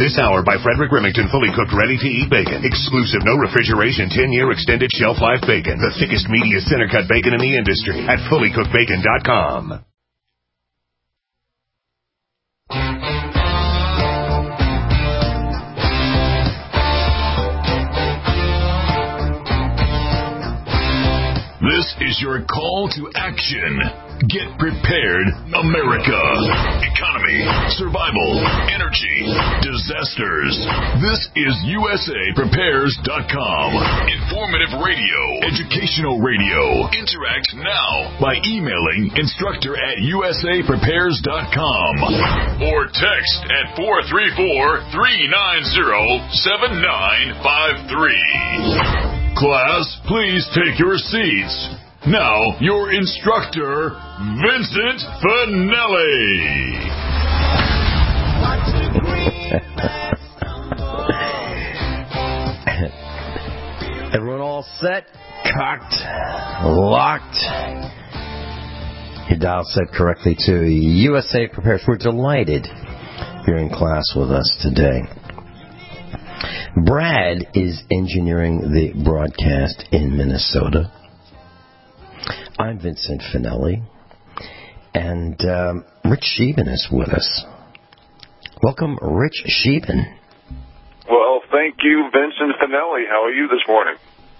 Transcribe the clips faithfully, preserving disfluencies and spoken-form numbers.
This hour by Frederick Remington, fully cooked, ready-to-eat bacon. Exclusive, no refrigeration, ten-year extended shelf life bacon. The thickest, meatiest, center-cut bacon in the industry at fully cooked bacon dot com. This is your call to action. Get prepared, America. Economy, survival, energy, disasters. This is U S A Prepares dot com. Informative radio, educational radio. Interact now by emailing instructor at U S A Prepares dot com or text at four three four, three nine zero, seven nine five three. Class, please take your seats. Now, your instructor, Vincent Finelli. Everyone all set, cocked, locked. Your dial set correctly to U S A Prepares. We're delighted you're in class with us today. Brad is engineering the broadcast in Minnesota. I'm Vincent Finelli, and um, Rich Sheben is with us. Welcome, Rich Sheben. Well, thank you, Vincent Finelli. How are you this morning?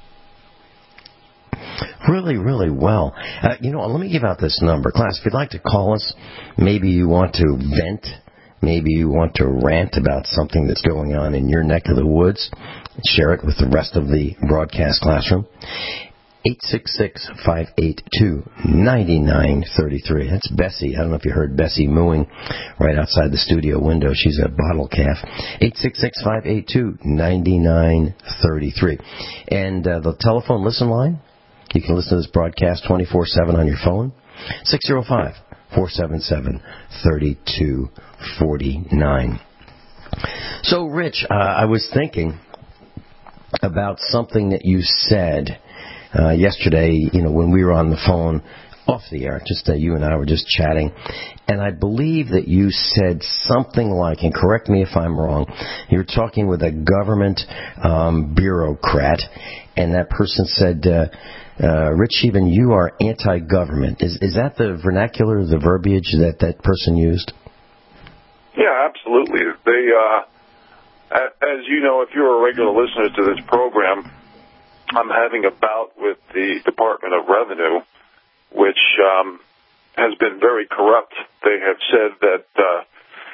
Really, really well. Uh, you know, let me give out this number. Class, if you'd like to call us, maybe you want to vent, maybe you want to rant about something that's going on in your neck of the woods, share it with the rest of the broadcast classroom. eight six six, five eight two, nine nine three three. That's Bessie. I don't know if you heard Bessie mooing right outside the studio window. She's a bottle calf. eight six six, five eight two, nine nine three three. And uh, the telephone listen line, you can listen to this broadcast twenty-four seven on your phone, six oh five, four seven seven, three two four nine. So, Rich, uh, I was thinking about something that you said uh, yesterday, you know, when we were on the phone off the air, just uh, you and I were just chatting, and I believe that you said something like, and correct me if I'm wrong, you were talking with a government um, bureaucrat, and that person said, uh, uh, Rich Sheben, you are anti-government. Is, is that the vernacular, the verbiage that that person used? Yeah, absolutely. They, uh, as you know, if you're a regular listener to this program, I'm having a bout with the Department of Revenue, which um, has been very corrupt. They have said that, uh,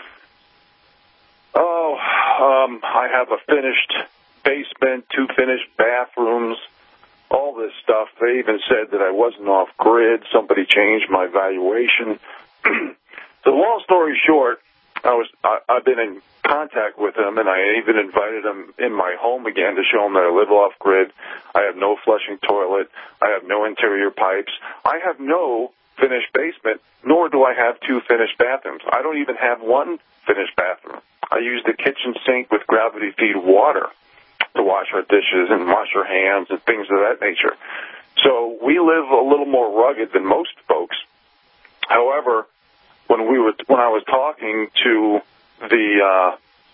oh, um, I have a finished basement, two finished bathrooms, all this stuff. They even said that I wasn't off grid. Somebody changed my valuation. So long story short, I was, I, I've been in contact with them, and I even invited them in my home again to show them that I live off grid. I have no flushing toilet. I have no interior pipes. I have no finished basement, nor do I have two finished bathrooms. I don't even have one finished bathroom. I use the kitchen sink with gravity-feed water to wash our dishes and wash our hands and things of that nature. So we live a little more rugged than most folks. However, when we were when I was talking to the uh,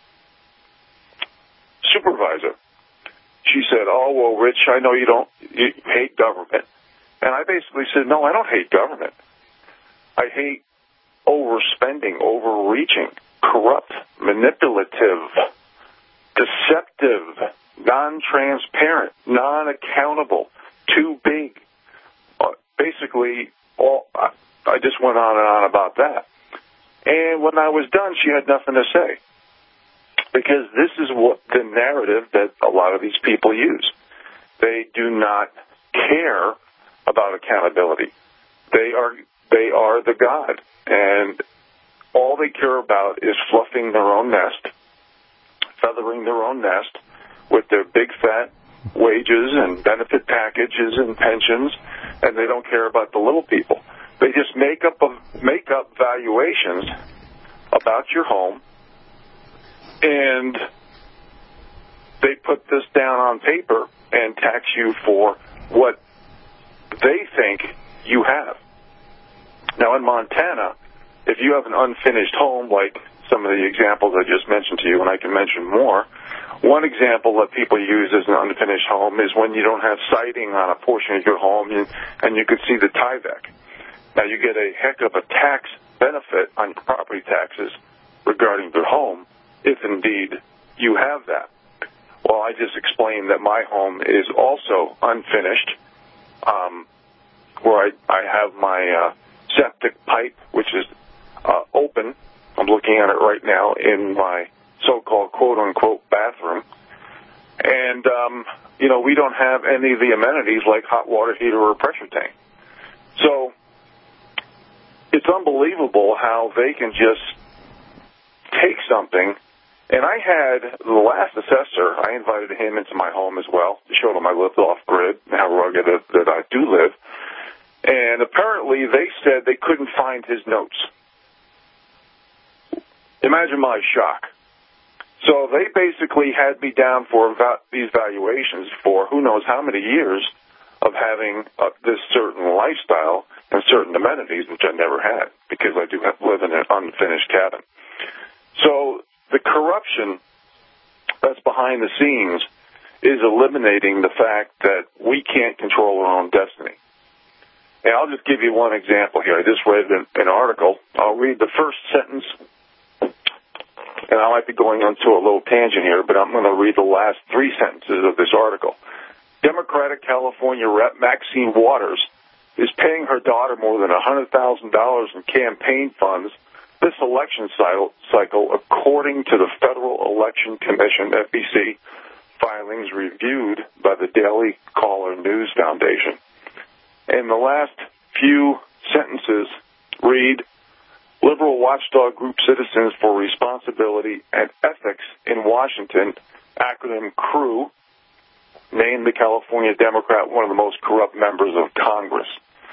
supervisor, she said, "Oh, well, Rich, I know you don't you hate government," and I basically said, "No, I don't hate government. I hate overspending, overreaching, corrupt, manipulative, deceptive, non-transparent, non-accountable, too big." Uh, basically, all. Uh, I just went on and on about that. And when I was done, she had nothing to say. Because this is what the narrative that a lot of these people use. They do not care about accountability. They are they are the God. And all they care about is fluffing their own nest, feathering their own nest with their big fat wages and benefit packages and pensions, and they don't care about the little people. They just make up make up valuations about your home, and they put this down on paper and tax you for what they think you have. Now, in Montana, if you have an unfinished home, like some of the examples I just mentioned to you, and I can mention more. One example that people use as an unfinished home is when you don't have siding on a portion of your home and, and you could see the Tyvek. Now, you get a heck of a tax benefit on property taxes regarding your home, if indeed you have that. Well, I just explained that my home is also unfinished, um, where I, I have my uh, septic pipe, which is uh, open. I'm looking at it right now in my so-called quote-unquote bathroom. And, um, you know, we don't have any of the amenities like hot water heater or pressure tank. So it's unbelievable how they can just take something. And I had the last assessor, I invited him into my home as well to show him I lived off-grid and how rugged that, that I do live. And apparently they said they couldn't find his notes. Imagine my shock. So they basically had me down for va- these valuations for who knows how many years of having uh, this certain lifestyle and certain amenities, which I never had because I do have, live in an unfinished cabin. So the corruption that's behind the scenes is eliminating the fact that we can't control our own destiny. And I'll just give you one example here. I just read an, an article. I'll read the first sentence. And I might be going on to a little tangent here, but I'm going to read the last three sentences of this article. Democratic California Rep Maxine Waters is paying her daughter more than one hundred thousand dollars in campaign funds this election cycle, according to the Federal Election Commission, F E C, filings reviewed by the Daily Caller News Foundation. And the last few sentences read, Liberal watchdog group Citizens for Responsibility and Ethics in Washington, acronym CREW, named the California Democrat one of the most corrupt members of Congress.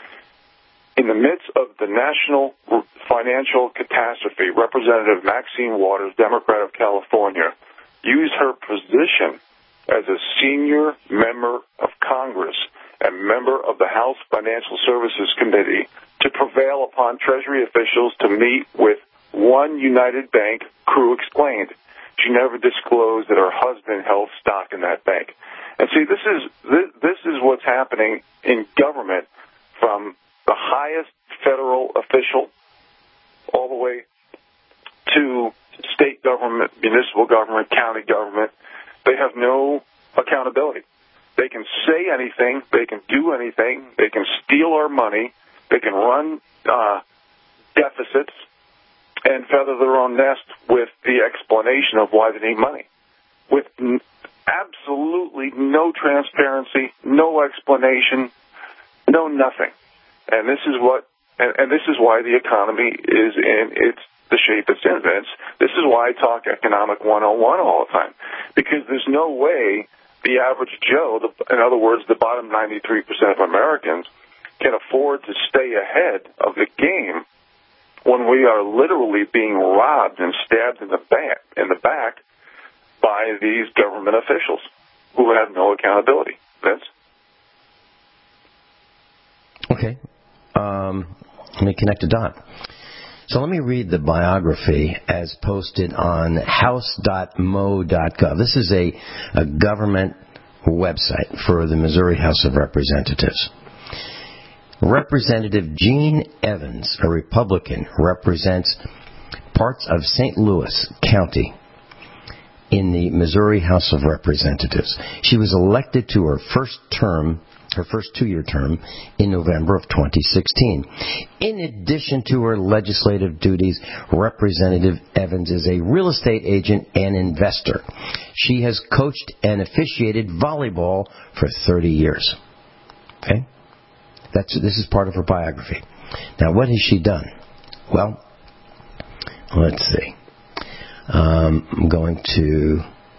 In the midst of the national financial catastrophe, Representative Maxine Waters, Democrat of California, used her position as a senior member of Congress and member of the House Financial Services Committee to prevail upon Treasury officials to meet with One United Bank, CREW explained. She never disclosed that her husband held stock in that bank. And see, this is this, this is what's happening in government, from the highest federal official all the way to state government, municipal government, county government. They have no accountability. They can say anything. They can do anything. They can steal our money. They can run uh, deficits and feather their own nest with the explanation of why they need money, with n- absolutely no transparency, no explanation, no nothing. And this is what, and, and this is why the economy is in its the shape it's in. Vince. This is why I talk economic one oh one all the time, because there's no way the average Joe, the, in other words, the bottom ninety-three percent of Americans, can afford to stay ahead of the game when we are literally being robbed and stabbed in the back, in the back by these government officials who have no accountability. Vince? Okay. Um, let me connect a dot. So let me read the biography as posted on house dot mo dot gov. This is a, a government website for the Missouri House of Representatives. Representative Gene Evans, a Republican, represents parts of Saint Louis County in the Missouri House of Representatives. She was elected to her first term, her first two-year term, in November of twenty sixteen. In addition to her legislative duties, Representative Evans is a real estate agent and investor. She has coached and officiated volleyball for thirty years. Okay? That's, this is part of her biography. Now, what has she done? Well, let's see. Um, I'm going to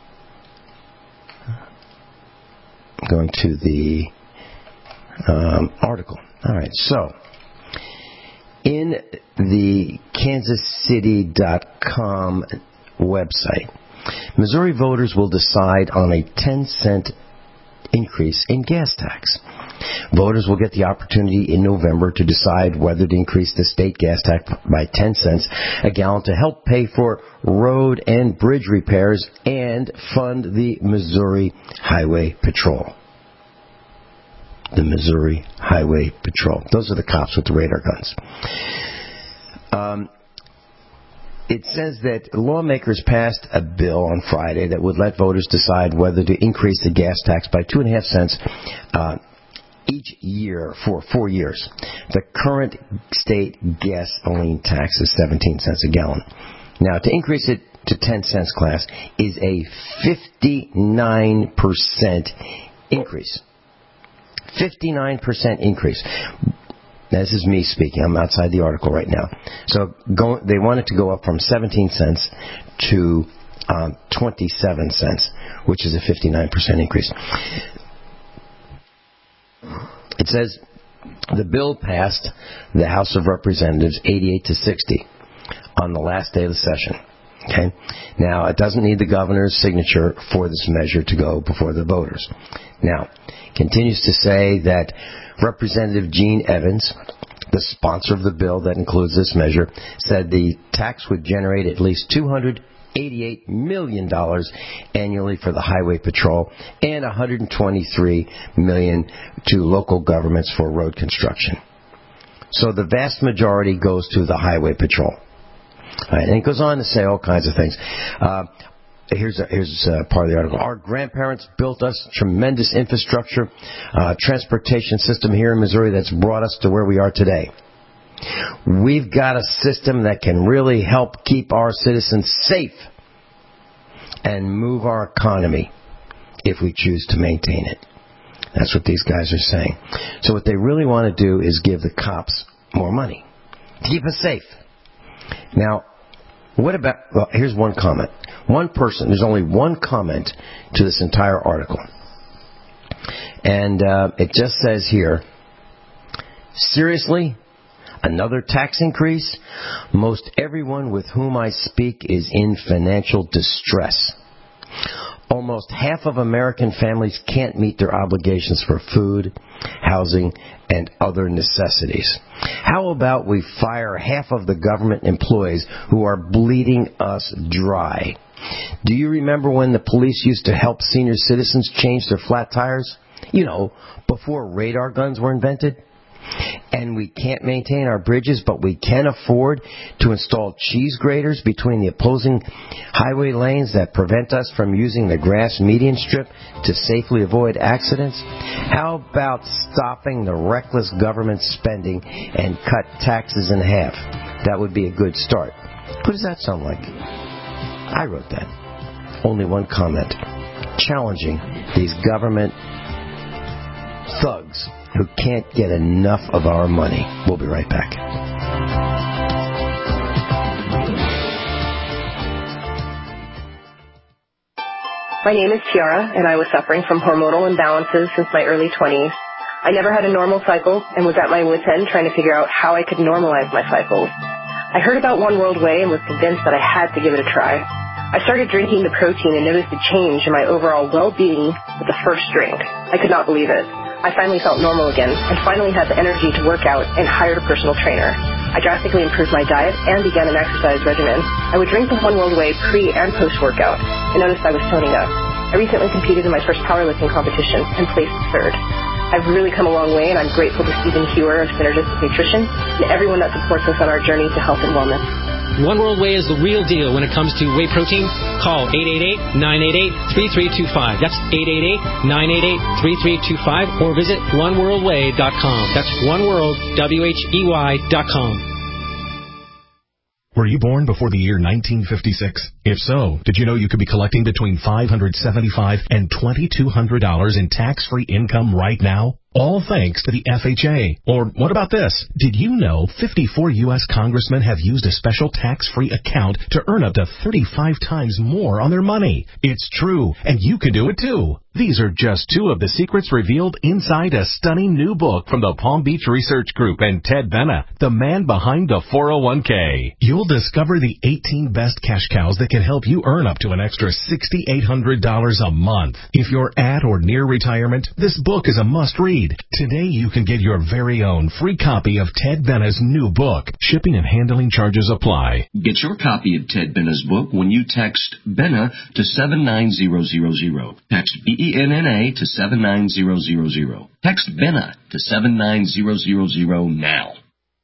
I'm going to the um, article. All right. So, in the kansas city dot com website, Missouri voters will decide on a ten cent increase in gas tax. Voters will get the opportunity in November to decide whether to increase the state gas tax by ten cents a gallon to help pay for road and bridge repairs and fund the Missouri Highway Patrol. The Missouri Highway Patrol. Those are the cops with the radar guns. Um, it says that lawmakers passed a bill on Friday that would let voters decide whether to increase the gas tax by two and a half cents uh, each year for four years. The current state gasoline tax is seventeen cents a gallon. Now, to increase it to ten cents, class, is a fifty-nine percent increase. fifty-nine percent increase. Now, this is me speaking. I'm outside the article right now. So go, they want it to go up from seventeen cents to um, twenty-seven cents, which is a fifty-nine percent increase. It says the bill passed the House of Representatives eighty-eight to sixty on the last day of the session. Okay. Now, it doesn't need the governor's signature for this measure to go before the voters. Now, continues to say that Representative Gene Evans, the sponsor of the bill that includes this measure, said the tax would generate at least two hundred eighty-eight million dollars annually for the Highway Patrol and one hundred twenty-three million dollars to local governments for road construction. So the vast majority goes to the Highway Patrol. All right, and it goes on to say all kinds of things. Uh, here's a, here's a part of the article. Our grandparents built us tremendous infrastructure, uh, transportation system here in Missouri that's brought us to where we are today. We've got a system that can really help keep our citizens safe and move our economy if we choose to maintain it. That's what these guys are saying. So what they really want to do is give the cops more money to keep us safe. Now, what about, well, here's one comment. One person, there's only one comment to this entire article. And uh, it just says here, seriously? Another tax increase? Most everyone with whom I speak is in financial distress. Almost half of American families can't meet their obligations for food, housing, and other necessities. How about we fire half of the government employees who are bleeding us dry? Do you remember when the police used to help senior citizens change their flat tires? You know, before radar guns were invented? And we can't maintain our bridges, but we can afford to install cheese graters between the opposing highway lanes that prevent us from using the grass median strip to safely avoid accidents? How about stopping the reckless government spending and cut taxes in half? That would be a good start. What does that sound like? I wrote that. Only one comment. Challenging these government thugs who can't get enough of our money. We'll be right back. My name is Tiara, and I was suffering from hormonal imbalances since my early twenties. I never had a normal cycle and was at my wit's end trying to figure out how I could normalize my cycles. I heard about One World Whey and was convinced that I had to give it a try. I started drinking the protein and noticed a change in my overall well-being with the first drink. I could not believe it. I finally felt normal again and finally had the energy to work out and hired a personal trainer. I drastically improved my diet and began an exercise regimen. I would drink the One World Whey pre- and post-workout and noticed I was toning up. I recently competed in my first powerlifting competition and placed third. I've really come a long way, and I'm grateful to Stephen Hewer of Synergistic Nutrition and everyone that supports us on our journey to health and wellness. One World Whey is the real deal when it comes to whey protein. Call eight eight eight, nine eight eight, three three two five. That's eight eight eight, nine eight eight, three three two five. Or visit one world whey dot com. That's oneworld, W H E Y dot com. Were you born before the year nineteen fifty-six? If so, did you know you could be collecting between five hundred seventy-five dollars and twenty-two hundred dollars in tax-free income right now? All thanks to the F H A. Or what about this? Did you know fifty-four U S congressmen have used a special tax-free account to earn up to thirty-five times more on their money? It's true, and you can do it too. These are just two of the secrets revealed inside a stunning new book from the Palm Beach Research Group and Ted Benna, the man behind the four oh one k. You'll discover the eighteen best cash cows that can help you earn up to an extra six thousand eight hundred dollars a month. If you're at or near retirement, this book is a must-read. need. Today you can get your very own free copy of Ted Benna's new book. Shipping and handling charges apply. Get your copy of Ted Benna's book when you text Benna to seven nine zero zero zero. Text B E N N A to seven nine zero zero zero. Text Benna to seven nine zero zero zero now.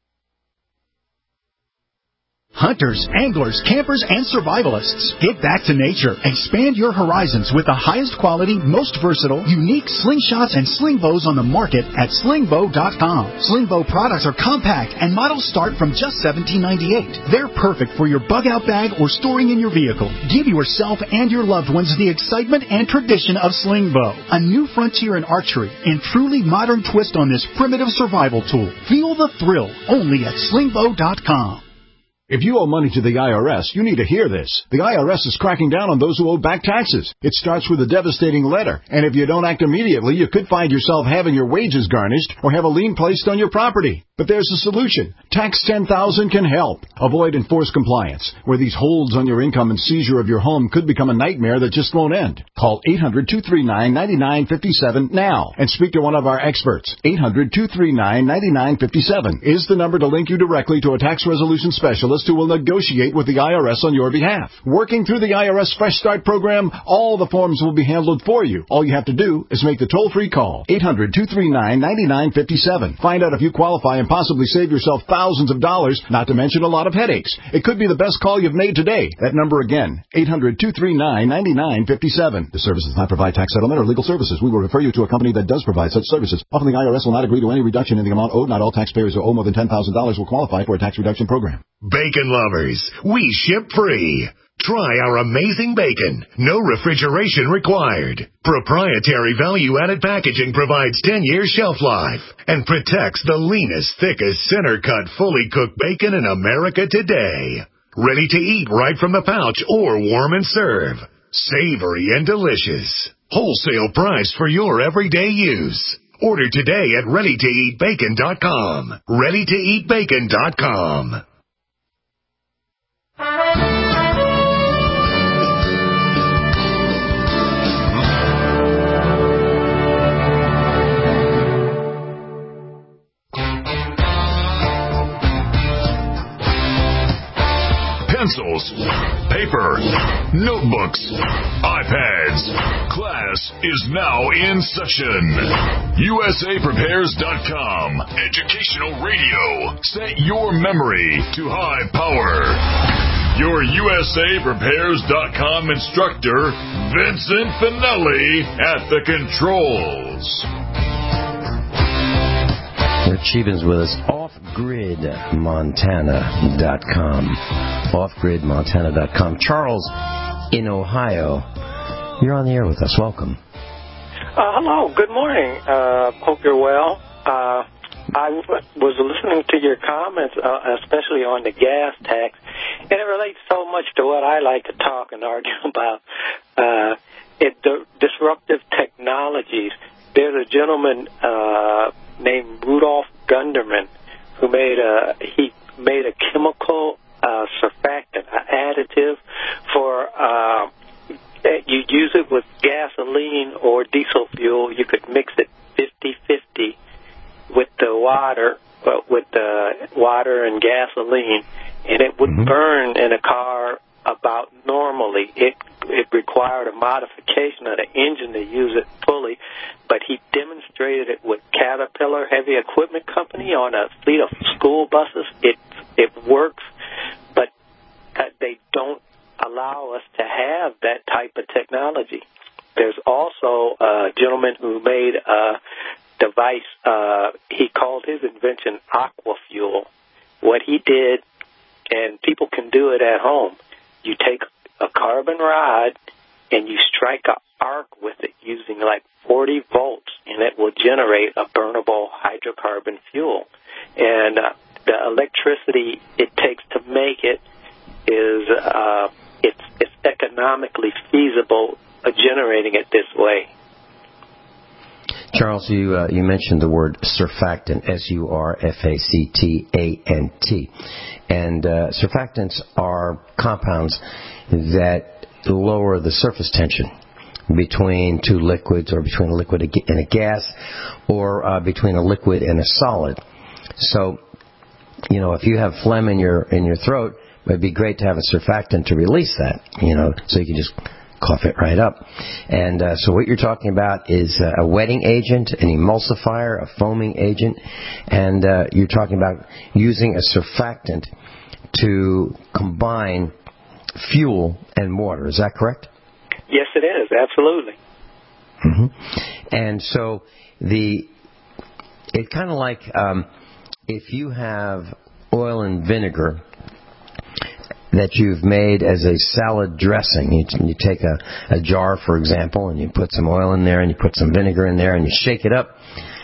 Hunters, anglers, campers, and survivalists. Get back to nature. Expand your horizons with the highest quality, most versatile, unique slingshots and sling bows on the market at sling bow dot com. Sling bow products are compact and models start from just seventeen ninety-eight. They're perfect for your bug-out bag or storing in your vehicle. Give yourself and your loved ones the excitement and tradition of sling bow. A new frontier in archery and truly modern twist on this primitive survival tool. Feel the thrill only at sling bow dot com. If you owe money to the I R S, you need to hear this. The I R S is cracking down on those who owe back taxes. It starts with a devastating letter, and if you don't act immediately, you could find yourself having your wages garnished or have a lien placed on your property. But there's a solution. Tax ten thousand can help. Avoid enforced compliance, where these holds on your income and seizure of your home could become a nightmare that just won't end. Call eight hundred, two three nine, nine nine five seven now and speak to one of our experts. eight hundred, two three nine, nine nine five seven is the number to link you directly to a tax resolution specialist who will negotiate with the I R S on your behalf. Working through the I R S Fresh Start program, all the forms will be handled for you. All you have to do is make the toll-free call. eight hundred, two three nine, nine nine five seven. Find out if you qualify and possibly save yourself thousands of dollars, not to mention a lot of headaches. It could be the best call you've made today. That number again, eight hundred, two three nine, nine nine five seven. The service does not provide tax settlement or legal services. We will refer you to a company that does provide such services. Often the I R S will not agree to any reduction in the amount owed. Not all taxpayers who owe more than ten thousand dollars will qualify for a tax reduction program. Bacon lovers, we ship free. Try our amazing bacon. No refrigeration required. Proprietary value-added packaging provides ten-year shelf life and protects the leanest, thickest, center-cut, fully cooked bacon in America today. Ready to eat right from the pouch or warm and serve. Savory and delicious. Wholesale price for your everyday use. Order today at ready to eat bacon dot com. ready to eat bacon dot com. Pencils, paper, notebooks, iPads. Class is now in session. U S A Prepares dot com. Educational radio. Set your memory to high power. Your U S A Prepares dot com instructor, Vincent Finelli, at the controls. Rich Sheehan's with us. off grid montana dot com. off grid montana dot com. Charles in Ohio, you're on the air with us. Welcome. Uh, hello. Good morning. Uh, hope you're well. Uh, I was listening to your comments, uh, especially on the gas tax, and it relates so much to what I like to talk and argue about. Uh, it, the disruptive technologies. There's a gentleman uh, named Rudolph Gunderman who made a he made a chemical uh, surfactant, an additive for uh, you use it with gasoline or diesel fuel. You could mix it fifty-fifty with the water, uh, with the water and gasoline, and it would mm-hmm. burn in a car about normally. It it required a modification of the engine to use it fully, but he demonstrated it with Caterpillar Heavy Equipment Company on a fleet of school buses. It it works, but uh, they don't allow us to have that type of technology. There's also a gentleman who made a device. Uh, he called his invention Aquafuel. What he did, and people can do it at home, you take a carbon rod and you strike an arc with it using like forty volts, and it will generate a burnable hydrocarbon fuel. And uh, the electricity it takes to make it is uh, it's, it's economically feasible uh, generating it this way. Charles, you uh, you mentioned the word surfactant, S U R F A C T A N T. And uh, surfactants are compounds that lower the surface tension between two liquids, or between a liquid and a gas, or uh, between a liquid and a solid. So, you know, if you have phlegm in your in your throat, it would be great to have a surfactant to release that, you know, so you can just cough it right up. And uh, so what you're talking about is uh, a wetting agent, an emulsifier, a foaming agent, and uh, you're talking about using a surfactant to combine fuel and water. Is that correct? Yes, it is. Absolutely. Mm-hmm. And so the it's kind of like um, if you have oil and vinegar that you've made as a salad dressing. You, you take a, a jar, for example, and you put some oil in there, and you put some vinegar in there, and you shake it up.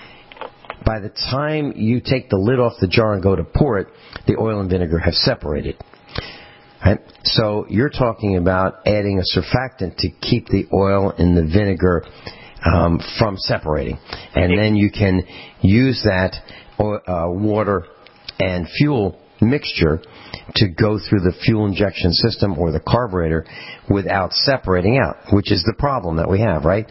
By the time you take the lid off the jar and go to pour it, the oil and vinegar have separated. Right? So you're talking about adding a surfactant to keep the oil and the vinegar um, from separating. And then you can use that uh, water and fuel mixture to go through the fuel injection system or the carburetor without separating out, which is the problem that we have, right?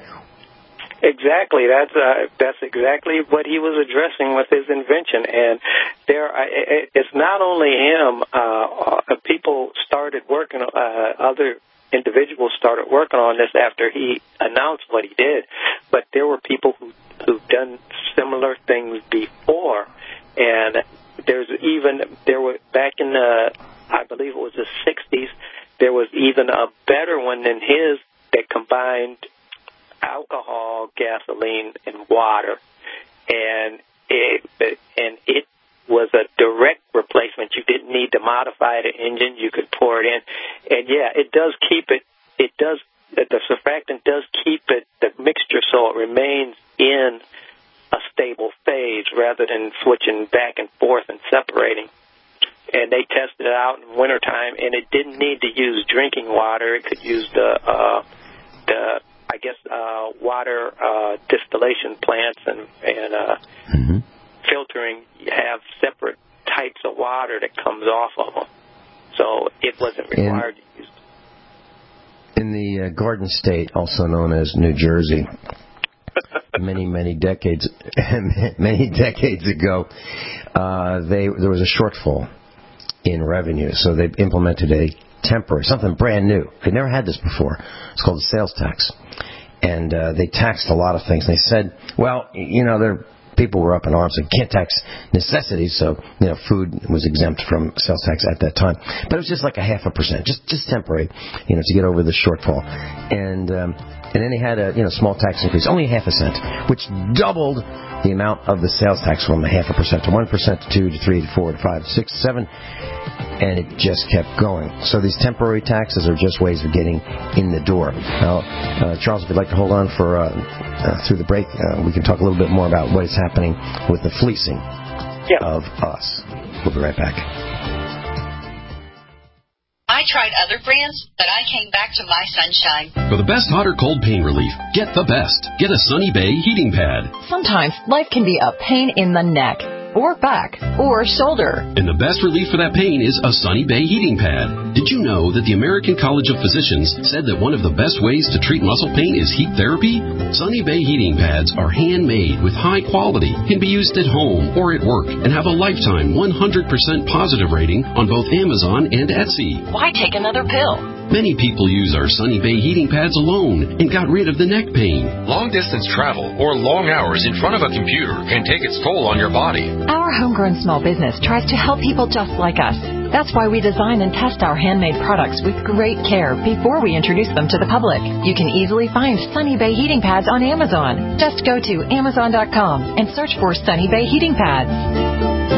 Exactly. That's uh, that's exactly what he was addressing with his invention. And there, it's not only him. Uh, people started working. Uh, other individuals started working on this after he announced what he did. But there were people who who've done similar things before. And there's even there were back in the I believe it was the sixties. There was even a better one than his that combined alcohol, gasoline, and water, and it and it was a direct replacement. You didn't need to modify the engine; you could pour it in, and yeah, it does keep it. It does the surfactant does keep it the mixture so it remains in a stable phase rather than switching back and forth and separating. And they tested it out in wintertime, and it didn't need to use drinking water. It could use the uh, the I guess, uh, water uh, distillation plants and, and uh, mm-hmm. filtering have separate types of water that comes off of them. So it wasn't required in, to use them. In the uh, Garden State, also known as New Jersey, many, many decades many decades ago, uh, they there was a shortfall in revenue. So they implemented a temporary, something brand new. They never had this before. It's called the sales tax. And uh, they taxed a lot of things. They said, well, you know, there people were up in arms and can't tax necessities, so, you know, food was exempt from sales tax at that time. But it was just like a half a percent, just just temporary, you know, to get over the shortfall. And um, and then they had a, you know, small tax increase, only half a cent, which doubled the amount of the sales tax from a half a percent to one percent to two to three to four to five to six to seven. And it just kept going. So these temporary taxes are just ways of getting in the door. Now, uh, Charles, if you'd like to hold on for uh, uh, through the break, uh, we can talk a little bit more about what is happening with the fleecing yeah. of us. We'll be right back. I tried other brands, but I came back to My Sunshine. For the best hot or cold pain relief, get the best. Get a Sunny Bay heating pad. Sometimes life can be a pain in the neck, or back, or shoulder. And the best relief for that pain is a Sunny Bay heating pad. Did you know that the American College of Physicians said that one of the best ways to treat muscle pain is heat therapy? Sunny Bay heating pads are handmade with high quality, can be used at home or at work, and have a lifetime one hundred percent positive rating on both Amazon and Etsy. Why take another pill? Many people use our Sunny Bay heating pads alone and got rid of the neck pain. Long-distance travel or long hours in front of a computer can take its toll on your body. Our homegrown small business tries to help people just like us. That's why we design and test our handmade products with great care before we introduce them to the public. You can easily find Sunny Bay heating pads on Amazon. Just go to amazon dot com and search for Sunny Bay heating pads.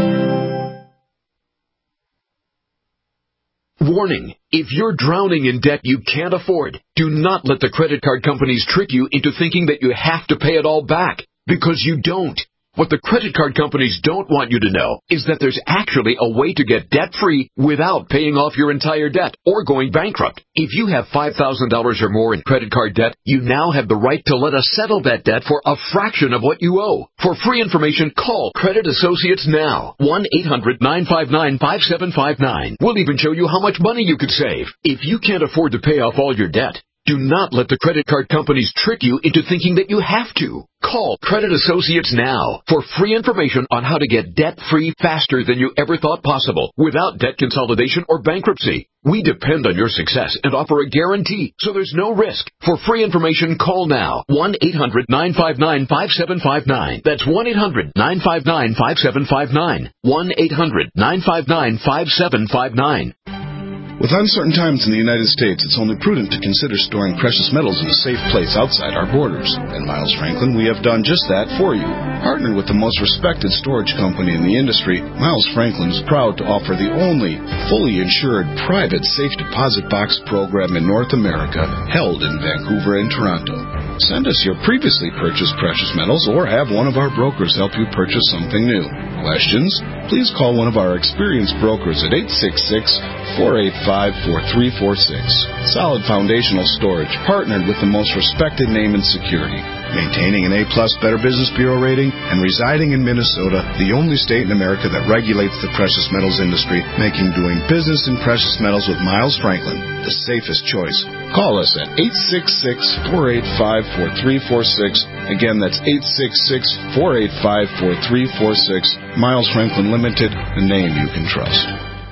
Warning, if you're drowning in debt you can't afford, do not let the credit card companies trick you into thinking that you have to pay it all back, because you don't. What the credit card companies don't want you to know is that there's actually a way to get debt-free without paying off your entire debt or going bankrupt. If you have five thousand dollars or more in credit card debt, you now have the right to let us settle that debt for a fraction of what you owe. For free information, call Credit Associates now. one eight hundred nine five nine five seven five nine. We'll even show you how much money you could save. If you can't afford to pay off all your debt, Do not let the credit card companies trick you into thinking that you have to. Call Credit Associates now for free information on how to get debt-free faster than you ever thought possible without debt consolidation or bankruptcy. We depend on your success and offer a guarantee, so there's no risk. For free information, call now. one eight hundred nine five nine five seven five nine. That's one eight hundred nine five nine five seven five nine. one eight hundred nine five nine five seven five nine. With uncertain times in the United States, it's only prudent to consider storing precious metals in a safe place outside our borders. At Miles Franklin, we have done just that for you. Partnered with the most respected storage company in the industry, Miles Franklin is proud to offer the only fully insured private safe deposit box program in North America, held in Vancouver and Toronto. Send us your previously purchased precious metals or have one of our brokers help you purchase something new. Questions? Please call one of our experienced brokers at eight six six, four eight five, four three four six. Solid Foundational Storage, partnered with the most respected name in security. Maintaining an A-plus Better Business Bureau rating and residing in Minnesota, the only state in America that regulates the precious metals industry, making doing business in precious metals with Miles Franklin the safest choice. Call us at eight six six, four eight five, four three four six. Again, that's eight six six, four eight five, four three four six. Miles Franklin Limited, the name you can trust.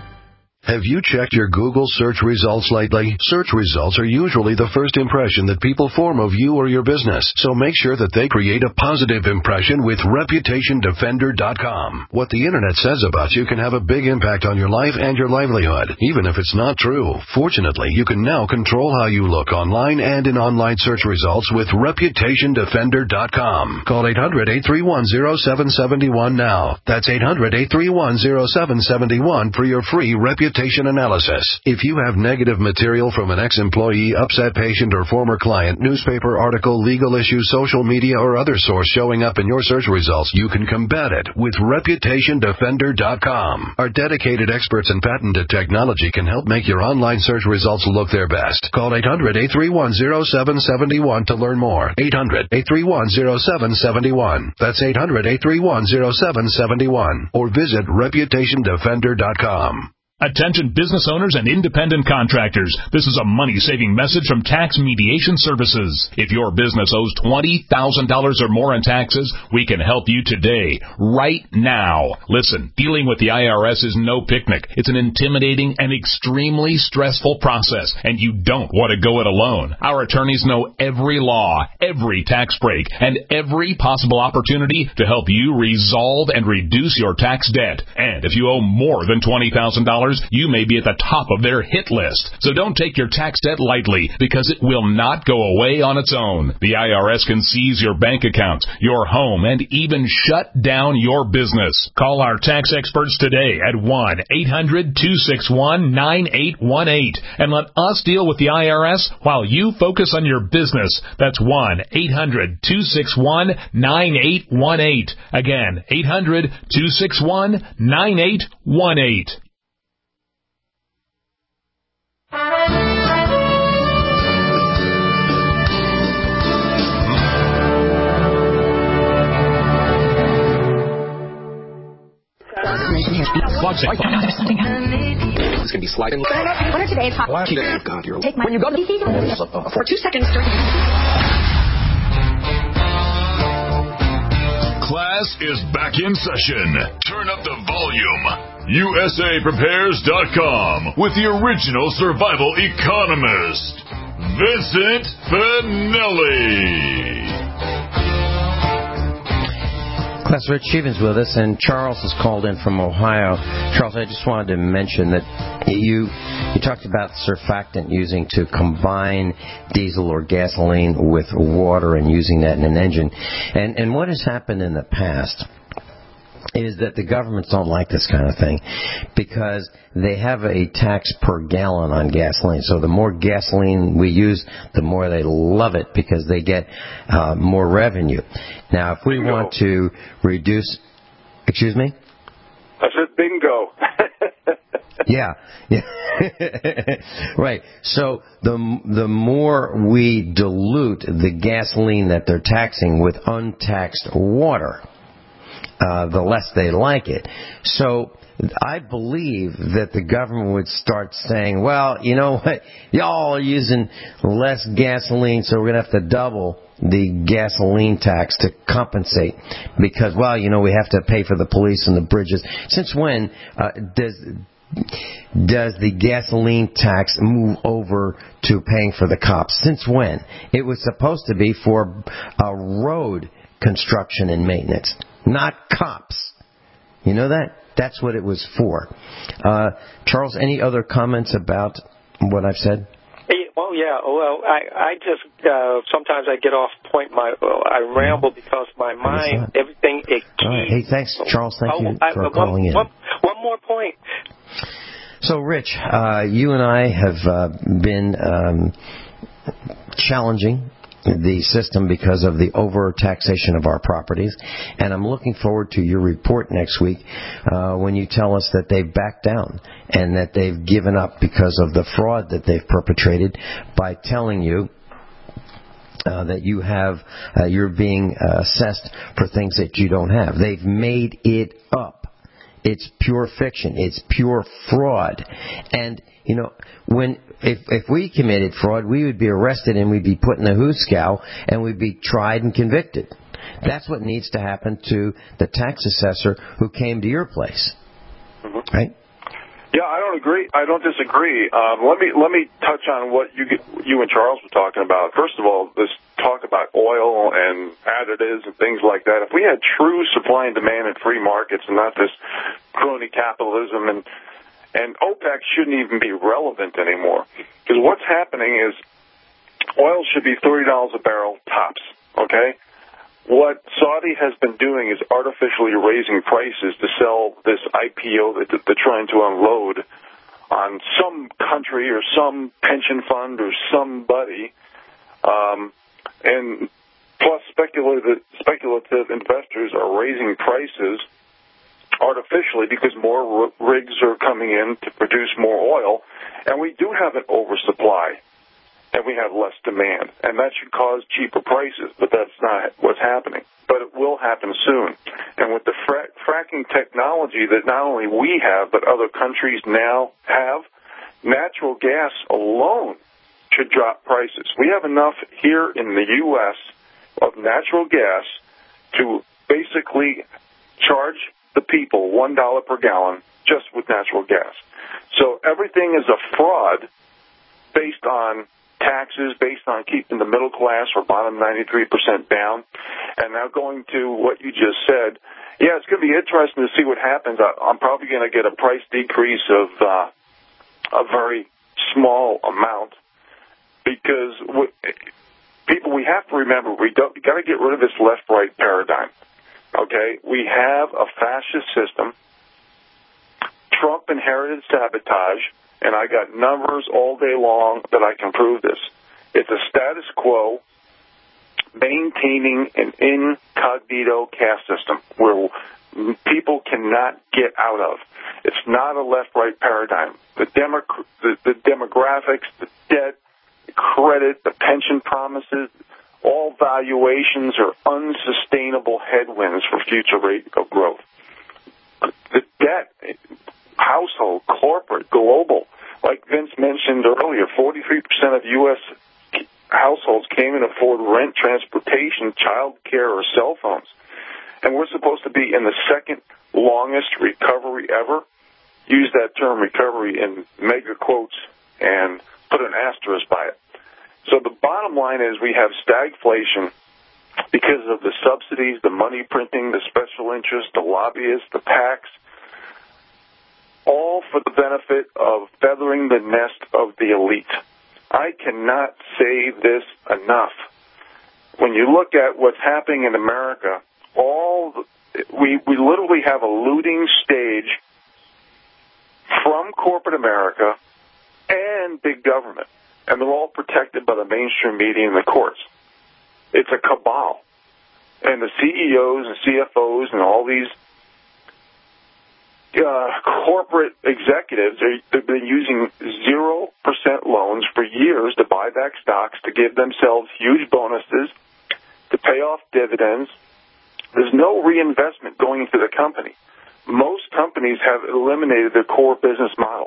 Have you checked your Google search results lately? Search results are usually the first impression that people form of you or your business, so make sure that they create a positive impression with Reputation Defender dot com. What the Internet says about you can have a big impact on your life and your livelihood, even if it's not true. Fortunately, you can now control how you look online and in online search results with Reputation Defender dot com. Call eight hundred, eight three one, zero seven seven one now. That's eight hundred, eight three one, zero seven seven one for your free Reputation analysis. If you have negative material from an ex-employee, upset patient, or former client, newspaper article, legal issue, social media, or other source showing up in your search results, you can combat it with Reputation Defender dot com. Our dedicated experts in patented technology can help make your online search results look their best. Call eight hundred, eight three one, zero seven seven one to learn more. eight hundred, eight three one, zero seven seven one. That's eight hundred, eight three one, zero seven seven one. Or visit Reputation Defender dot com. Attention business owners and independent contractors. This is a money-saving message from Tax Mediation Services. If your business owes twenty thousand dollars or more in taxes, we can help you today, right now. Listen, dealing with the I R S is no picnic. It's an intimidating and extremely stressful process, and you don't want to go it alone. Our attorneys know every law, every tax break, and every possible opportunity to help you resolve and reduce your tax debt. And if you owe more than twenty thousand dollars, you may be at the top of their hit list. So don't take your tax debt lightly, because it will not go away on its own. The I R S can seize your bank accounts, your home, and even shut down your business. Call our tax experts today at one eight hundred, two six one, nine eight one eight and let us deal with the I R S while you focus on your business. That's one eight hundred, two six one, nine eight one eight. Again, eight hundred, two six one, nine eight one eight. This can be sliding. What are today's hot? Oh God, you're Take my when you go to the for two seconds. Class is back in session. Turn up the volume. U S A Prepares dot com with the original survival economist, Vincent Finelli. Class Rich Stevens with us, and Charles has called in from Ohio. Charles, I just wanted to mention that you you talked about surfactant using to combine diesel or gasoline with water and using that in an engine. And and what has happened in the past is that the governments don't like this kind of thing because they have a tax per gallon on gasoline. So the more gasoline we use, the more they love it because they get uh, more revenue. Now, if we bingo. want to reduce... Excuse me? I said bingo. yeah. yeah. Right. So the the more we dilute the gasoline that they're taxing with untaxed water, uh, the less they like it. So I believe that the government would start saying, well, you know what, y'all are using less gasoline, so we're going to have to double the gasoline tax to compensate because, well, you know, we have to pay for the police and the bridges. Since when uh, does does the gasoline tax move over to paying for the cops? Since when? It was supposed to be for uh, road construction and maintenance, not cops. You know that? That's what it was for. Uh, Charles, any other comments about what I've said? Oh, yeah. Well, I, I just, uh, sometimes I get off point. My, I ramble because my mind, everything, it All right. Hey, thanks, Charles. Thank you oh, for I, calling one, in. One, one more point. So, Rich, uh, you and I have uh, been um, challenging the system because of the over-taxation of our properties, and I'm looking forward to your report next week uh, when you tell us that they've backed down and that they've given up because of the fraud that they've perpetrated by telling you uh, that you have uh, you're being uh, assessed for things that you don't have. They've made it up. It's pure fiction. It's pure fraud. And, you know, when if if we committed fraud, we would be arrested and we'd be put in a hooscow and we'd be tried and convicted. That's what needs to happen to the tax assessor who came to your place. Mm-hmm. Right? Yeah, I don't agree. I don't disagree. Um, let me let me touch on what you you and Charles were talking about. First of all, this talk about oil and additives and things like that. If we had true supply and demand and free markets, and not this crony capitalism, and and OPEC shouldn't even be relevant anymore, because what's happening is oil should be thirty dollars a barrel tops. Okay. What Saudi has been doing is artificially raising prices to sell this I P O that they're trying to unload on some country or some pension fund or somebody. Um, and plus speculative, speculative investors are raising prices artificially because more rigs are coming in to produce more oil. And we do have an oversupply. And we have less demand. And that should cause cheaper prices, but that's not what's happening. But it will happen soon. And with the fra- fracking technology that not only we have, but other countries now have, natural gas alone should drop prices. We have enough here in the U S of natural gas to basically charge the people one dollar per gallon just with natural gas. So everything is a fraud based on taxes, based on keeping the middle class or bottom ninety-three percent down. And now going to what you just said, yeah, it's going to be interesting to see what happens. I'm probably going to get a price decrease of uh, a very small amount because we, people, we have to remember, we don't got to get rid of this left-right paradigm. Okay, we have a fascist system. Trump inherited sabotage. And I got numbers all day long that I can prove this. It's a status quo maintaining an incognito caste system where people cannot get out of. It's not a left-right paradigm. The, demo- the, the demographics, the debt, the credit, the pension promises, all valuations are unsustainable headwinds for future rate of growth. The debt, household, corporate, global, like Vince mentioned earlier, forty-three percent of U S households can't even afford rent, transportation, child care, or cell phones. And we're supposed to be in the second longest recovery ever. Use that term recovery in mega quotes and put an asterisk by it. So the bottom line is we have stagflation because of the subsidies, the money printing, the special interests, the lobbyists, the PACs, all for the benefit of feathering the nest of the elite. I cannot say this enough. When you look at what's happening in America, all the, we we literally have a looting stage from corporate America and big government, and they're all protected by the mainstream media and the courts. It's a cabal, and the C E Os and C F Os and all these Uh, corporate executives, they've been using zero percent loans for years to buy back stocks, to give themselves huge bonuses, to pay off dividends. There's no reinvestment investment going into the company. Most companies have eliminated their core business model.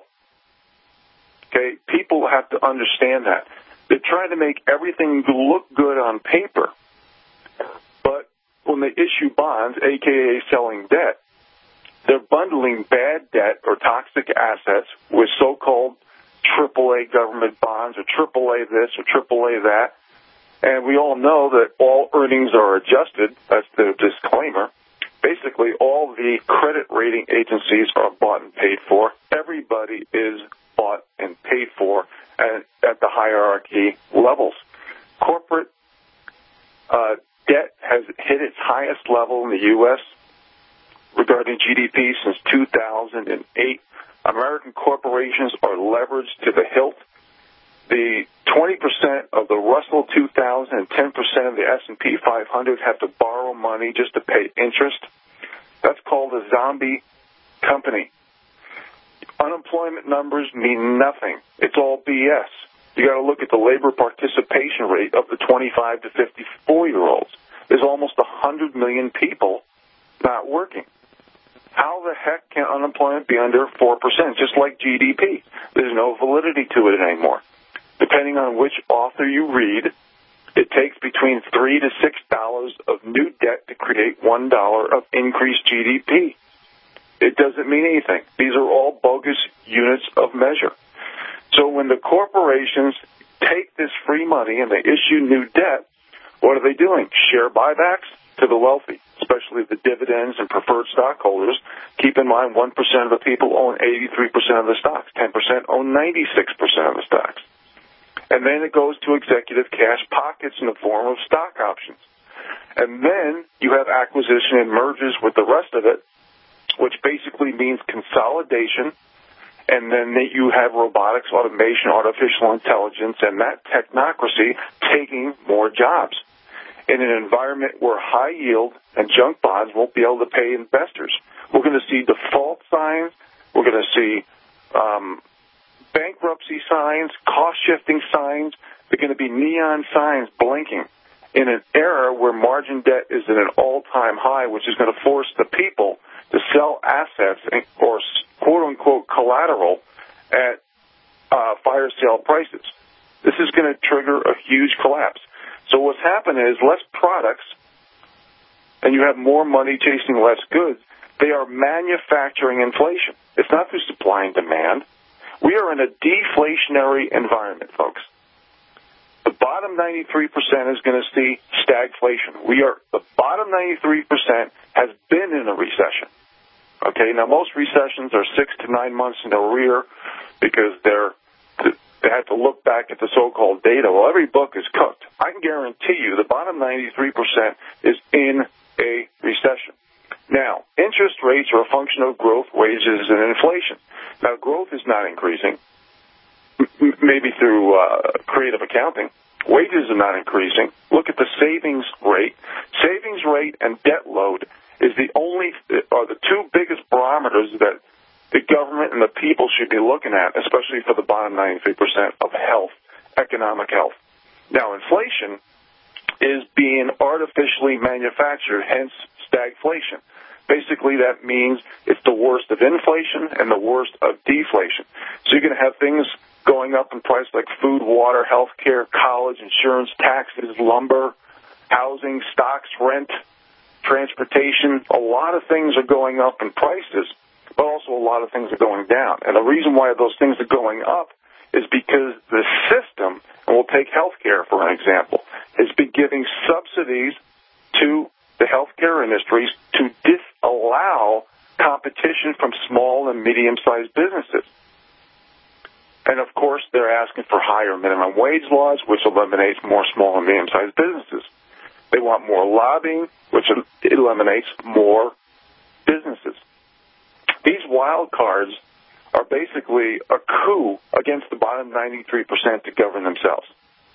Okay, people have to understand that. They're trying to make everything look good on paper, but when they issue bonds, a k a selling debt, they're bundling bad debt or toxic assets with so-called triple A government bonds or triple A this or triple A that. And we all know that all earnings are adjusted. That's the disclaimer. Basically, all the credit rating agencies are bought and paid for. Everybody is bought and paid for at, at the hierarchy levels. Corporate uh, debt has hit its highest level in the U S regarding G D P since two thousand eight. American corporations are leveraged to the hilt. The twenty percent of the Russell two thousand and ten percent of the S and P five hundred have to borrow money just to pay interest. That's called a zombie company. Unemployment numbers mean nothing. It's all B S. You got to look at the labor participation rate of the twenty-five to fifty-four-year-olds. There's almost one hundred million people not working. How the heck can unemployment be under four percent, just like G D P? There's no validity to it anymore. Depending on which author you read, it takes between three to six dollars of new debt to create one dollar of increased G D P. It doesn't mean anything. These are all bogus units of measure. So when the corporations take this free money and they issue new debt, what are they doing? Share buybacks to the wealthy, especially the dividends and preferred stockholders. Keep in mind, one percent of the people own eighty-three percent of the stocks. ten percent own ninety-six percent of the stocks. And then it goes to executive cash pockets in the form of stock options. And then you have acquisition and mergers with the rest of it, which basically means consolidation. And then you have robotics, automation, artificial intelligence, and that technocracy taking more jobs in an environment where high yield and junk bonds won't be able to pay investors. We're going to see default signs. We're going to see um, bankruptcy signs, cost-shifting signs. They're going to be neon signs blinking in an era where margin debt is at an all-time high, which is going to force the people to sell assets or quote-unquote collateral at uh, fire sale prices. This is going to trigger a huge collapse. So what's happened is less products, and you have more money chasing less goods. They are manufacturing inflation. It's not through supply and demand. We are in a deflationary environment, folks. The bottom ninety-three percent is going to see stagflation. We are the bottom ninety-three percent has been in a recession. Okay, now most recessions are six to nine months in the rear because they're they have to look back at the so-called data. Well, every book is cooked. I can guarantee you the bottom ninety-three percent is in a recession. Now, interest rates are a function of growth, wages, and inflation. Now, growth is not increasing, m- maybe through uh, creative accounting. Wages are not increasing. Look at the savings rate. Savings rate and debt load is the only, are the two biggest barometers that the government and the people should be looking at, especially for the bottom ninety-three percent of health, economic health. Now, inflation is being artificially manufactured, hence stagflation. Basically, that means it's the worst of inflation and the worst of deflation. So you're going to have things going up in price like food, water, health care, college, insurance, taxes, lumber, housing, stocks, rent, transportation. A lot of things are going up in prices, but also a lot of things are going down. And the reason why those things are going up is because the system, and we'll take health care for an example, has been giving subsidies to the healthcare industries to disallow competition from small and medium-sized businesses. And, of course, they're asking for higher minimum wage laws, which eliminates more small and medium-sized businesses. They want more lobbying, which eliminates more businesses. These wild cards are basically a coup against the bottom ninety-three percent to govern themselves.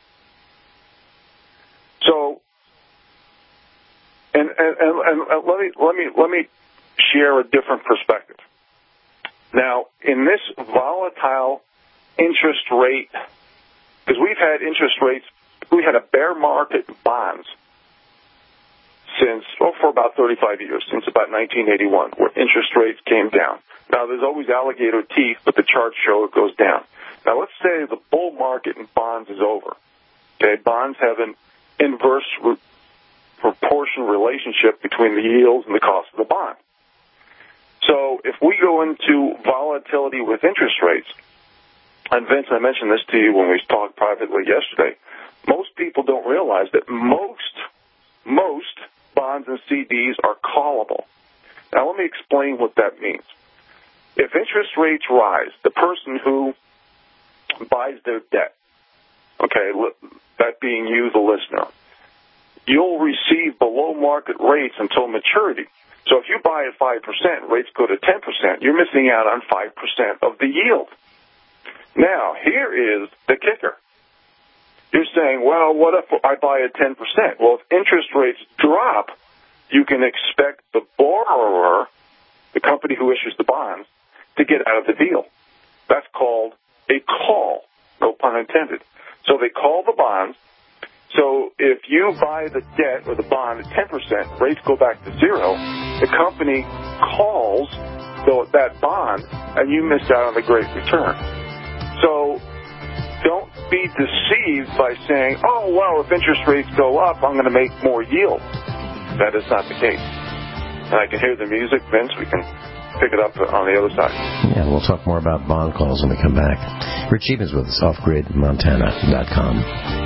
So, and, and, and, and let me let me let me share a different perspective. Now, in this volatile interest rate, because we've had interest rates, we had a bear market in bonds since, well, for about thirty-five years, since about nineteen eighty-one, where interest rates came down. Now, there's always alligator teeth, but the charts show it goes down. Now, let's say the bull market in bonds is over. Okay, bonds have an inverse re- proportion relationship between the yields and the cost of the bond. So if we go into volatility with interest rates, and Vince, I mentioned this to you when we talked privately yesterday, most people don't realize that most, most bonds and C Ds are callable. Now, let me explain what that means. If interest rates rise, the person who buys their debt, okay, that being you, the listener, you'll receive below market rates until maturity. So if you buy at five percent, rates go to ten percent, you're missing out on five percent of the yield. Now, here is the kicker. You're saying, well, what if I buy at ten percent? Well, if interest rates drop, you can expect the borrower, the company who issues the bonds, to get out of the deal. That's called a call, no pun intended. So they call the bonds. So if you buy the debt or the bond at ten percent, rates go back to zero, the company calls that bond, and you miss out on the great return. So don't be deceived by saying, oh, well, if interest rates go up, I'm going to make more yield. That is not the case. And I can hear the music. Vince, we can pick it up on the other side. Yeah, we'll talk more about bond calls when we come back. Rich Evans with us, off grid montana dot com.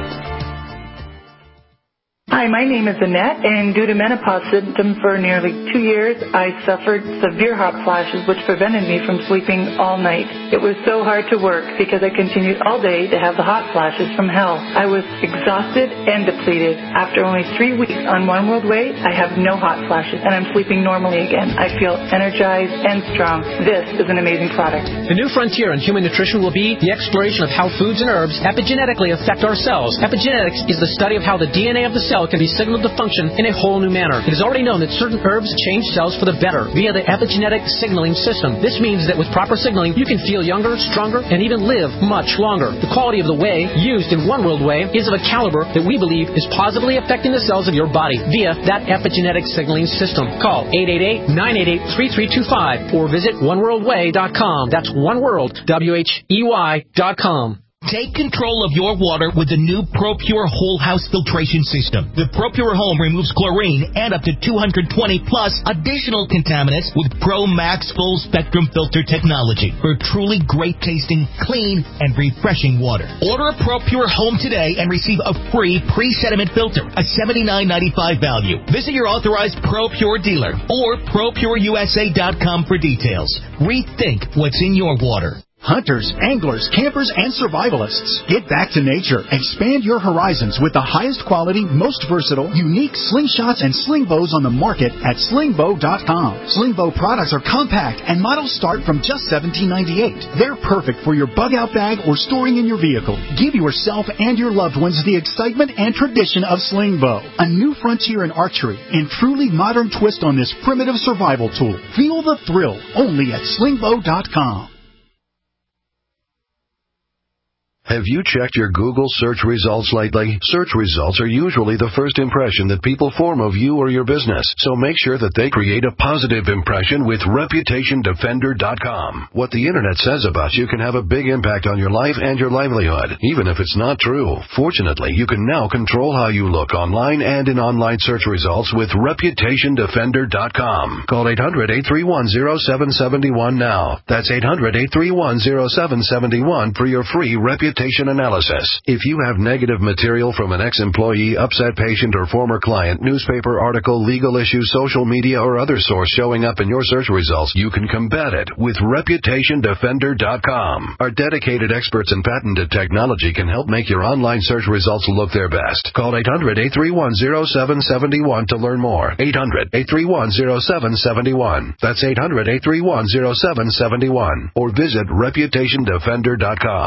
Hi, my name is Annette, and due to menopause symptoms for nearly two years, I suffered severe hot flashes, which prevented me from sleeping all night. It was so hard to work because I continued all day to have the hot flashes from hell. I was exhausted and depleted. After only three weeks on One World Way, I have no hot flashes, and I'm sleeping normally again. I feel energized and strong. This is an amazing product. The new frontier in human nutrition will be the exploration of how foods and herbs epigenetically affect our cells. Epigenetics is the study of how the D N A of the cell can be signaled to function in a whole new manner. It is already known that certain herbs change cells for the better via the epigenetic signaling system. This means that with proper signaling, you can feel younger, stronger, and even live much longer. The quality of the whey used in One World Whey is of a caliber that we believe is positively affecting the cells of your body via that epigenetic signaling system. Call eight eight eight, nine eight eight, three three two five or visit one world way dot com. That's One World, W H E Y dot com. Take control of your water with the new ProPure Whole House Filtration System. The ProPure Home removes chlorine and up to two hundred twenty plus additional contaminants with Pro Max Full Spectrum Filter technology for truly great tasting, clean, and refreshing water. Order a ProPure Home today and receive a free pre-sediment filter, a seventy-nine ninety-five value. Visit your authorized ProPure dealer or pro pure U S A dot com for details. Rethink what's in your water. Hunters, anglers, campers, and survivalists. Get back to nature. Expand your horizons with the highest quality, most versatile, unique slingshots and sling bows on the market at sling bow dot com. Sling bow products are compact and models start from just seventeen ninety-eight. They're perfect for your bug-out bag or storing in your vehicle. Give yourself and your loved ones the excitement and tradition of sling bow. A new frontier in archery and truly modern twist on this primitive survival tool. Feel the thrill only at sling bow dot com. Have you checked your Google search results lately? Search results are usually the first impression that people form of you or your business, so make sure that they create a positive impression with reputation defender dot com. What the internet says about you can have a big impact on your life and your livelihood, even if it's not true. Fortunately, you can now control how you look online and in online search results with reputation defender dot com. Call eight hundred, eight three one, zero seven seven one now. That's eight hundred, eight three one, zero seven seven one for your free reputation analysis. If you have negative material from an ex-employee, upset patient, or former client, newspaper article, legal issue, social media, or other source showing up in your search results, you can combat it with reputation defender dot com. Our dedicated experts in patented technology can help make your online search results look their best. Call eight hundred, eight three one, zero seven seven one to learn more. eight hundred, eight three one, zero seven seven one. That's eight hundred, eight three one, zero seven seven one. Or visit reputation defender dot com.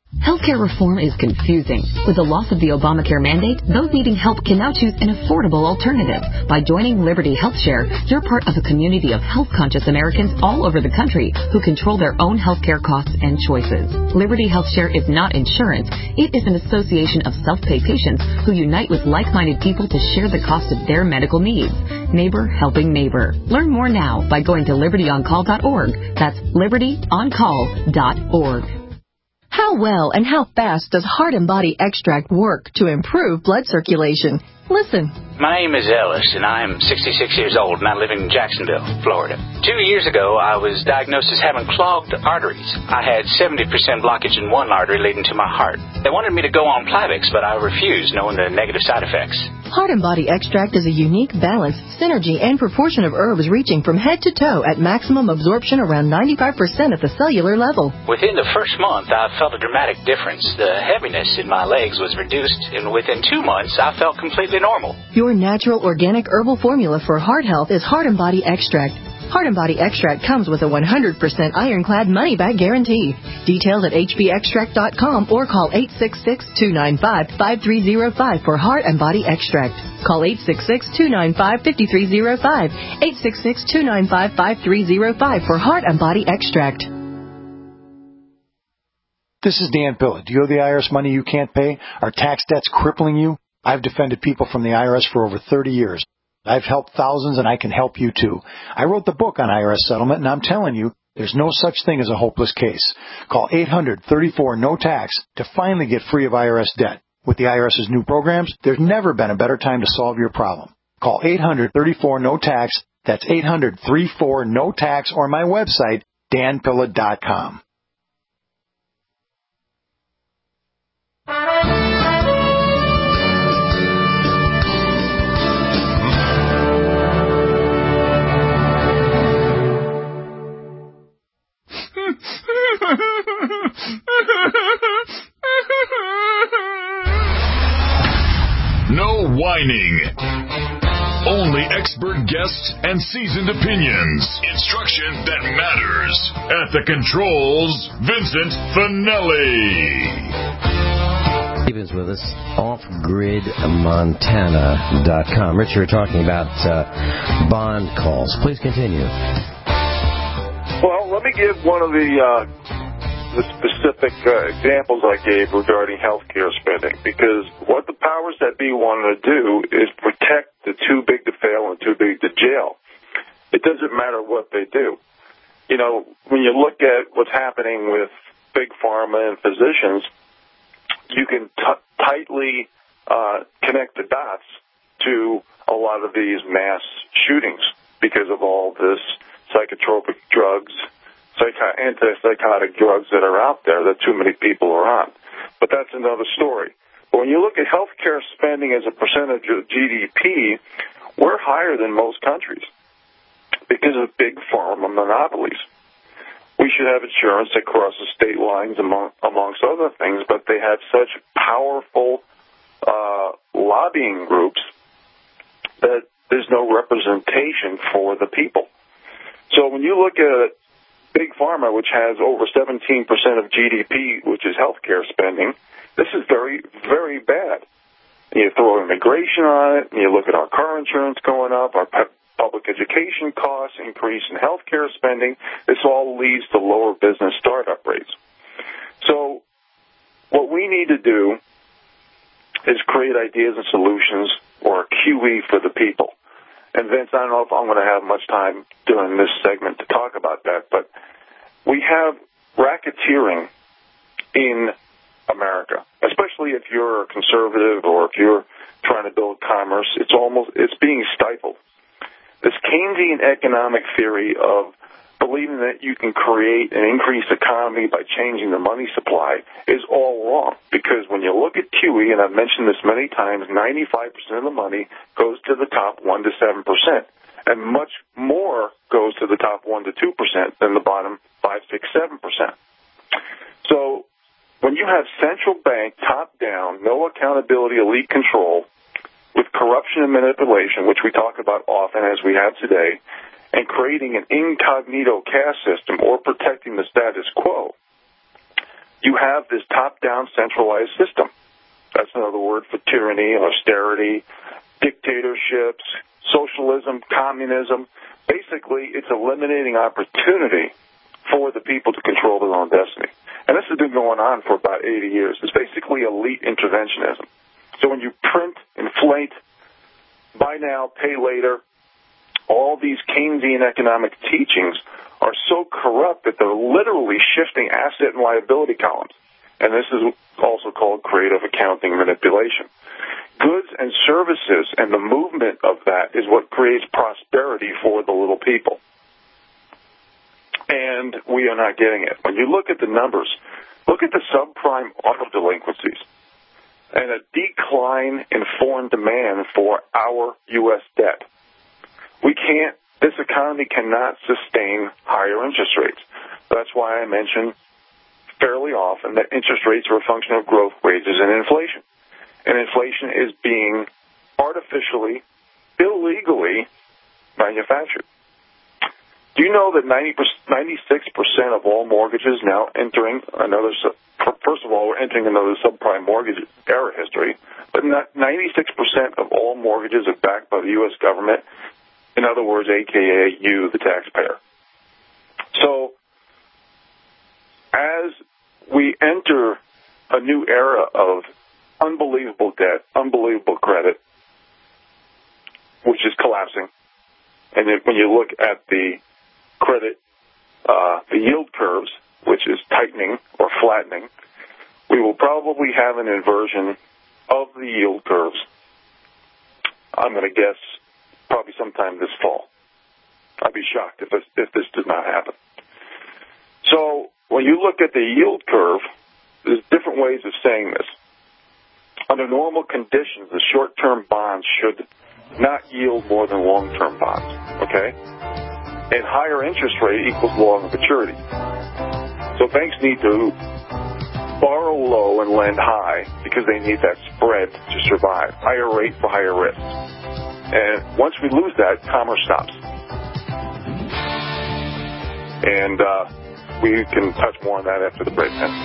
Healthcare reform is confusing. With the loss of the Obamacare mandate, those needing help can now choose an affordable alternative. By joining Liberty HealthShare, you're part of a community of health-conscious Americans all over the country who control their own healthcare costs and choices. Liberty HealthShare is not insurance. It is an association of self-pay patients who unite with like-minded people to share the cost of their medical needs. Neighbor helping neighbor. Learn more now by going to liberty on call dot org. That's liberty on call dot org. How well and how fast does Heart and Body Extract work to improve blood circulation? Listen. My name is Ellis, and I am sixty-six years old, and I live in Jacksonville, Florida. Two years ago, I was diagnosed as having clogged arteries. I had seventy percent blockage in one artery leading to my heart. They wanted me to go on Plavix, but I refused, knowing the negative side effects. Heart and Body Extract is a unique balance, synergy, and proportion of herbs reaching from head to toe at maximum absorption around ninety-five percent at the cellular level. Within the first month, I felt a dramatic difference. The heaviness in my legs was reduced, and within two months, I felt completely normal. Your natural organic herbal formula for heart health is Heart and Body Extract. Heart and Body Extract comes with a one hundred percent ironclad money-back guarantee. Details at h b extract dot com or call eight six six, two nine five, five three zero five for Heart and Body Extract. Call eight six six, two nine five, five three zero five, eight six six, two nine five, five three zero five for Heart and Body Extract. This is Dan Pilla. Do you owe the I R S money you can't pay? Are tax debts crippling you? I've defended people from the I R S for over thirty years. I've helped thousands, and I can help you, too. I wrote the book on I R S settlement, and I'm telling you, there's no such thing as a hopeless case. Call eight hundred, thirty-four, no tax to finally get free of I R S debt. With the IRS's new programs, there's never been a better time to solve your problem. Call eight hundred, thirty-four, no tax. That's eight hundred, thirty-four, no tax, or my website, dan pilla dot com. No whining. Only expert guests and seasoned opinions. Instruction that matters. At the controls, Vincent Finelli. Stevens with us, off grid montana dot com. Rich, you were talking about uh, bond calls. Please continue. Well, let me give one of the uh, the specific uh, examples I gave regarding health care spending, because what the powers that be wanted to do is protect the too big to fail and too big to jail. It doesn't matter what they do. You know, when you look at what's happening with big pharma and physicians, you can t- tightly uh, connect the dots to a lot of these mass shootings because of all this psychotropic drugs, psychi- antipsychotic drugs that are out there that too many people are on. But that's another story. But when you look at healthcare spending as a percentage of G D P, we're higher than most countries because of big pharma monopolies. We should have insurance that crosses state lines, among, amongst other things, but they have such powerful uh, lobbying groups that there's no representation for the people. So when you look at Big Pharma, which has over seventeen percent of G D P, which is healthcare spending, this is very, very bad. And you throw immigration on it, and you look at our car insurance going up, our pe- public education costs, increase in healthcare spending. This all leads to lower business startup rates. So what we need to do is create ideas and solutions, or a Q E for the people. And Vince, I don't know if I'm going to have much time during this segment to talk about that, but we have racketeering in America, especially if you're a conservative or if you're trying to build commerce. It's almost, it's being stifled. This Keynesian economic theory of believing that you can create an increased economy by changing the money supply is all wrong, because when you look at Q E, and I've mentioned this many times, ninety-five percent of the money goes to the top one to seven percent, and much more goes to the top one to two percent than the bottom five, six, seven percent. So when you have central bank, top-down, no accountability, elite control, with corruption and manipulation, which we talk about often as we have today, and creating an incognito caste system or protecting the status quo, you have this top-down centralized system. That's another word for tyranny, austerity, dictatorships, socialism, communism. Basically, it's eliminating opportunity for the people to control their own destiny. And this has been going on for about eighty years. It's basically elite interventionism. So when you print, inflate, buy now, pay later, all these Keynesian economic teachings are so corrupt that they're literally shifting asset and liability columns. And this is also called creative accounting manipulation. Goods and services and the movement of that is what creates prosperity for the little people. And we are not getting it. When you look at the numbers, look at the subprime auto delinquencies and a decline in foreign demand for our U S debt. We can't, this economy cannot sustain higher interest rates. That's why I mention fairly often that interest rates are a function of growth, wages, and inflation. And inflation is being artificially, illegally manufactured. Do you know that ninety-six percent of all mortgages now entering another, first of all, we're entering another subprime mortgage era history, but ninety-six percent of all mortgages are backed by the U S government, in other words, a k a you, the taxpayer. So, as we enter a new era of unbelievable debt, unbelievable credit, which is collapsing, and if, when you look at the credit, uh, the yield curves, which is tightening or flattening, we will probably have an inversion of the yield curves. I'm going to guess probably sometime this fall. I'd be shocked if this, if this did not happen. So when you look at the yield curve, there's different ways of saying this. Under normal conditions, the short-term bonds should not yield more than long-term bonds, okay? And higher interest rate equals long maturity. So banks need to borrow low and lend high because they need that spread to survive. Higher rate for higher risk. And once we lose that, commerce stops. And uh, we can touch more on that after the break then.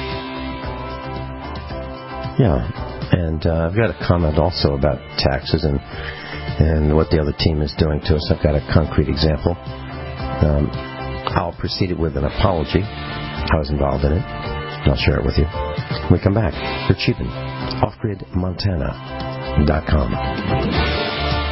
Yeah, and uh, I've got a comment also about taxes and and what the other team is doing to us. I've got a concrete example. Um, I'll proceed it with an apology. I was involved in it. I'll share it with you. When we come back, Rich Sheehan, off grid montana dot com.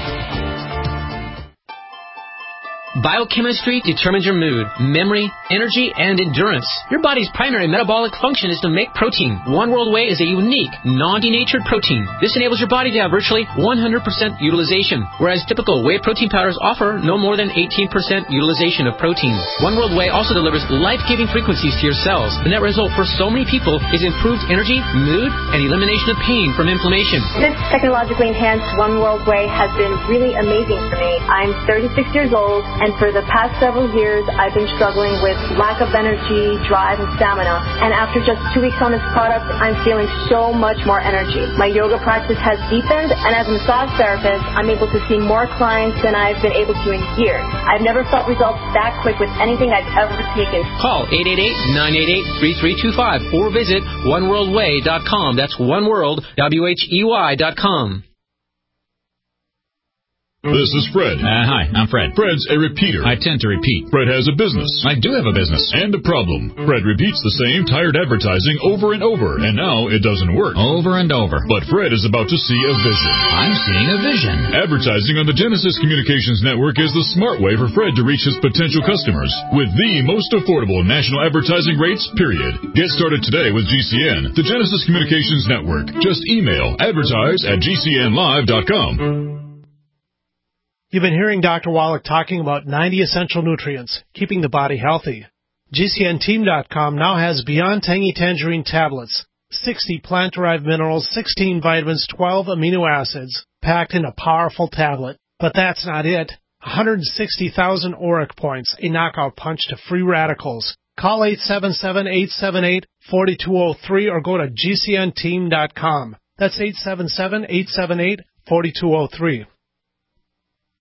Biochemistry determines your mood, memory, energy, and endurance. Your body's primary metabolic function is to make protein. One World Whey is a unique, non-denatured protein. This enables your body to have virtually one hundred percent utilization, whereas typical whey protein powders offer no more than eighteen percent utilization of protein. One World Whey also delivers life-giving frequencies to your cells. The net result for so many people is improved energy, mood, and elimination of pain from inflammation. This technologically enhanced One World Whey has been really amazing for me. I'm thirty-six years old, and for the past several years, I've been struggling with lack of energy, drive, and stamina. And after just two weeks on this product, I'm feeling so much more energy. My yoga practice has deepened, and as a massage therapist, I'm able to see more clients than I've been able to in years. I've never felt results that quick with anything I've ever taken. Call eight eight eight, nine eight eight, three three two five or visit one world way dot com. That's oneworld, W H E Y dot com. This is Fred. Uh, hi, I'm Fred. Fred's a repeater. I tend to repeat. Fred has a business. I do have a business. And a problem. Fred repeats the same tired advertising over and over, and now it doesn't work. Over and over. But Fred is about to see a vision. I'm seeing a vision. Advertising on the Genesis Communications Network is the smart way for Fred to reach his potential customers with the most affordable national advertising rates, period. Get started today with G C N, the Genesis Communications Network. Just email advertise at G C N live dot com. You've been hearing Doctor Wallach talking about ninety essential nutrients, keeping the body healthy. G C N team dot com now has Beyond Tangy Tangerine tablets, sixty plant-derived minerals, sixteen vitamins, twelve amino acids, packed in a powerful tablet. But that's not it. one hundred sixty thousand auric points, a knockout punch to free radicals. Call eight seven seven, eight seven eight, four two zero three or go to G C N team dot com. That's eight seven seven, eight seven eight, four two zero three.